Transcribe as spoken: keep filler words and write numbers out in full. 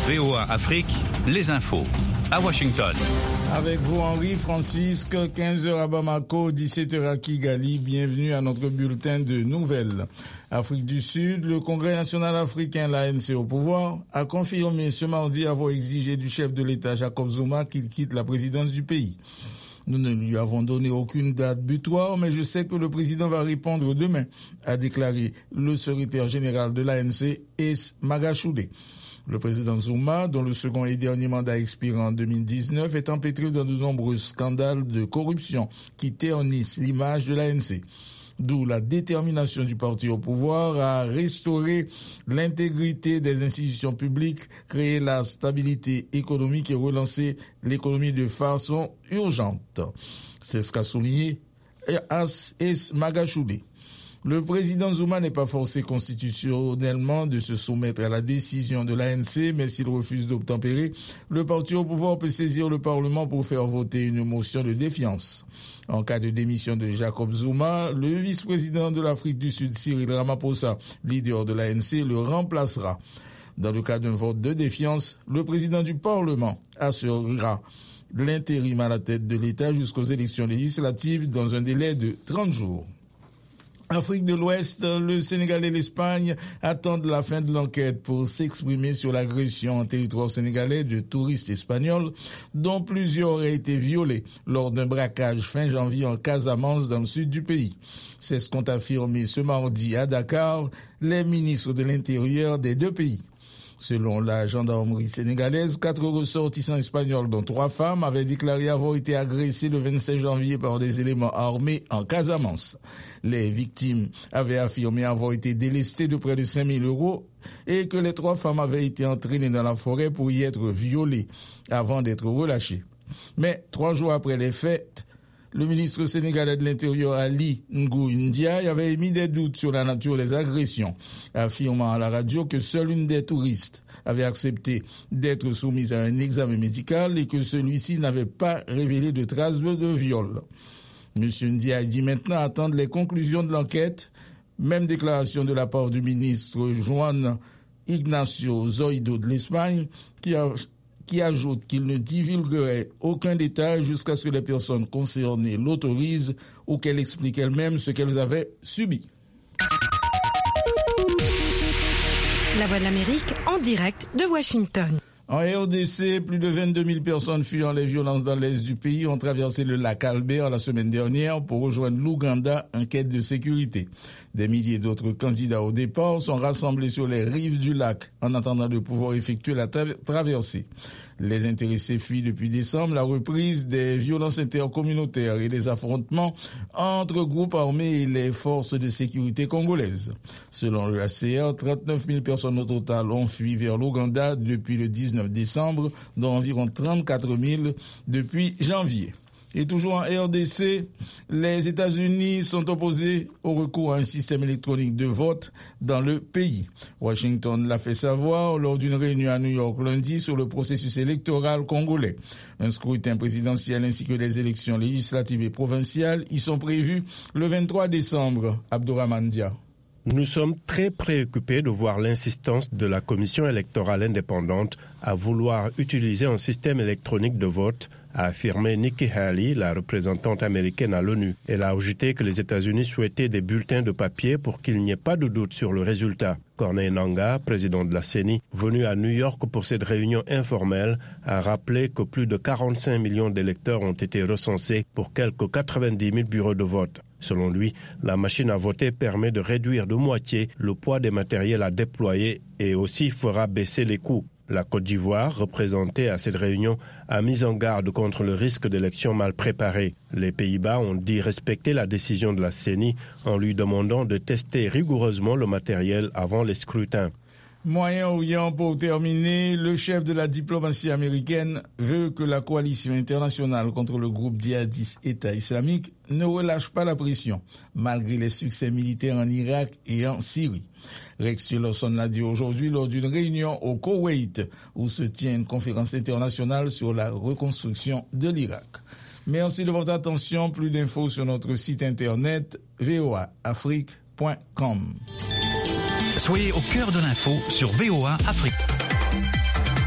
V O A Afrique, les infos. À Washington. Avec vous, Henri Francisque, quinze heures à Bamako, dix-sept heures à Kigali. Bienvenue à notre bulletin de nouvelles. Afrique du Sud, le Congrès national africain, l'A N C au pouvoir, a confirmé ce mardi avoir exigé du chef de l'État, Jacob Zuma, qu'il quitte la présidence du pays. Nous ne lui avons donné aucune date butoir, mais je sais que le président va répondre demain, a déclaré le secrétaire général de l'A N C, Es Magashule. Le président Zuma, dont le second et dernier mandat expire en deux mille dix-neuf, est empêtré dans de nombreux scandales de corruption qui ternissent l'image de l'A N C. D'où la détermination du parti au pouvoir à restaurer l'intégrité des institutions publiques, créer la stabilité économique et relancer l'économie de façon urgente. C'est ce qu'a souligné Es Magashule. Le président Zuma n'est pas forcé constitutionnellement de se soumettre à la décision de l'A N C, mais s'il refuse d'obtempérer, le parti au pouvoir peut saisir le Parlement pour faire voter une motion de défiance. En cas de démission de Jacob Zuma, le vice-président de l'Afrique du Sud, Cyril Ramaphosa, leader de l'A N C, le remplacera. Dans le cas d'un vote de défiance, le président du Parlement assurera l'intérim à la tête de l'État jusqu'aux élections législatives dans un délai de trente jours. Afrique de l'Ouest, le Sénégal et l'Espagne attendent la fin de l'enquête pour s'exprimer sur l'agression en territoire sénégalais de touristes espagnols, dont plusieurs auraient été violés lors d'un braquage fin janvier en Casamance dans le sud du pays. C'est ce qu'ont affirmé ce mardi à Dakar les ministres de l'Intérieur des deux pays. Selon la gendarmerie sénégalaise, quatre ressortissants espagnols, dont trois femmes, avaient déclaré avoir été agressés le vingt-sept janvier par des éléments armés en Casamance. Les victimes avaient affirmé avoir été délestées de près de cinq mille euros et que les trois femmes avaient été entraînées dans la forêt pour y être violées avant d'être relâchées. Mais trois jours après les faits, le ministre sénégalais de l'Intérieur, Ali Ngouille Ndiaye, avait émis des doutes sur la nature des agressions, affirmant à la radio que seule une des touristes avait accepté d'être soumise à un examen médical et que celui-ci n'avait pas révélé de traces de viol. M. Ndiaye dit maintenant attendre les conclusions de l'enquête. Même déclaration de la part du ministre Juan Ignacio Zoido de l'Espagne, qui a qui ajoute qu'il ne divulguerait aucun détail jusqu'à ce que les personnes concernées l'autorisent ou qu'elles expliquent elles-mêmes ce qu'elles avaient subi. La Voix de l'Amérique en direct de Washington. En R D C, plus de vingt-deux mille personnes fuyant les violences dans l'est du pays ont traversé le lac Albert la semaine dernière pour rejoindre l'Ouganda en quête de sécurité. Des milliers d'autres candidats au départ sont rassemblés sur les rives du lac en attendant de pouvoir effectuer la tra- traversée. Les intéressés fuient depuis décembre la reprise des violences intercommunautaires et les affrontements entre groupes armés et les forces de sécurité congolaises. Selon le H C R, trente-neuf mille personnes au total ont fui vers l'Ouganda depuis le dix-neuf décembre, dont environ trente-quatre mille depuis janvier. Et toujours en R D C, les États-Unis sont opposés au recours à un système électronique de vote dans le pays. Washington l'a fait savoir lors d'une réunion à New York lundi sur le processus électoral congolais. Un scrutin présidentiel ainsi que des élections législatives et provinciales y sont prévus le vingt-trois décembre. Abdourahmane Dia. Nous sommes très préoccupés de voir l'insistance de la Commission électorale indépendante à vouloir utiliser un système électronique de vote, a affirmé Nikki Haley, la représentante américaine à l'ONU. Elle a ajouté que les États-Unis souhaitaient des bulletins de papier pour qu'il n'y ait pas de doute sur le résultat. Corneille Nangaa, président de la C E N I, venu à New York pour cette réunion informelle, a rappelé que plus de quarante-cinq millions d'électeurs ont été recensés pour quelques quatre-vingt-dix mille bureaux de vote. Selon lui, la machine à voter permet de réduire de moitié le poids des matériels à déployer et aussi fera baisser les coûts. La Côte d'Ivoire, représentée à cette réunion, a mis en garde contre le risque d'élections mal préparées. Les Pays-Bas ont dit respecter la décision de la C E N I en lui demandant de tester rigoureusement le matériel avant les scrutins. Moyen-Orient, pour terminer, le chef de la diplomatie américaine veut que la coalition internationale contre le groupe djihadiste État islamique ne relâche pas la pression, malgré les succès militaires en Irak et en Syrie. Rex Tillerson l'a dit aujourd'hui lors d'une réunion au Koweït, où se tient une conférence internationale sur la reconstruction de l'Irak. Merci de votre attention. Plus d'infos sur notre site internet v o a afrique point com. Soyez au cœur de l'info sur V O A Afrique.